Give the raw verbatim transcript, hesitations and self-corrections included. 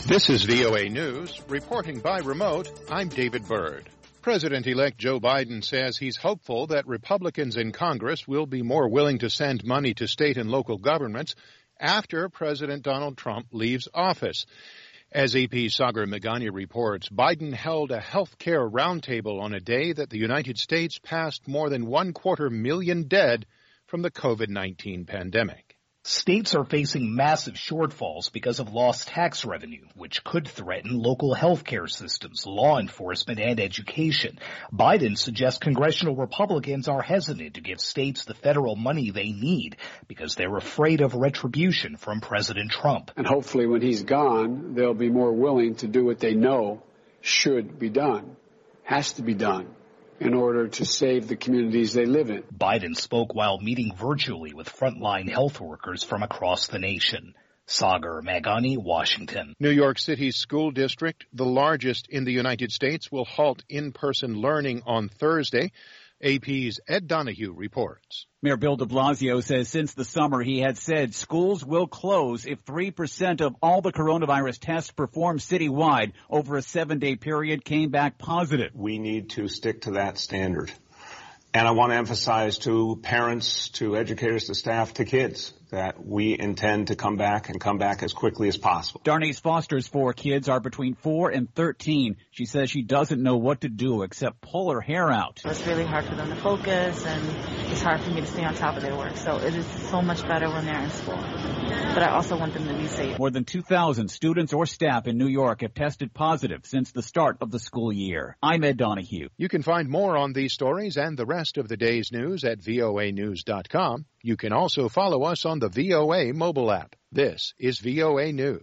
This is V O A News. Reporting by remote, I'm David Byrd. President-elect Joe Biden says he's hopeful that Republicans in Congress will be more willing to send money to state and local governments after President Donald Trump leaves office. As A P's Sagar Meghani reports, Biden held a health care roundtable on a day that the United States passed more than one quarter million dead from the COVID nineteen pandemic. States are facing massive shortfalls because of lost tax revenue, which could threaten local health care systems, law enforcement, and education. Biden suggests congressional Republicans are hesitant to give states the federal money they need because they're afraid of retribution from President Trump. And hopefully when he's gone, they'll be more willing to do what they know should be done, has to be done, in order to save the communities they live in. Biden spoke while meeting virtually with frontline health workers from across the nation. Sagar Meghani, Washington. New York City's school district, the largest in the United States, will halt in-person learning on Thursday. A P's Ed Donahue reports. Mayor Bill de Blasio says since the summer he had said schools will close if three percent of all the coronavirus tests performed citywide over a seven-day period came back positive. We need to stick to that standard. And I want to emphasize to parents, to educators, to staff, to kids that we intend to come back and come back as quickly as possible. Darnase Foster's four kids are between four and thirteen. She says she doesn't know what to do except pull her hair out. It's really hard for them to focus, and it's hard for me to stay on top of their work. So it is so much better when they're in school. But I also want them to be safe. More than two thousand students or staff in New York have tested positive since the start of the school year. I'm Ed Donahue. You can find more on these stories and the rest of the day's news at V O A news dot com. You can also follow us on the V O A mobile app. This is V O A News.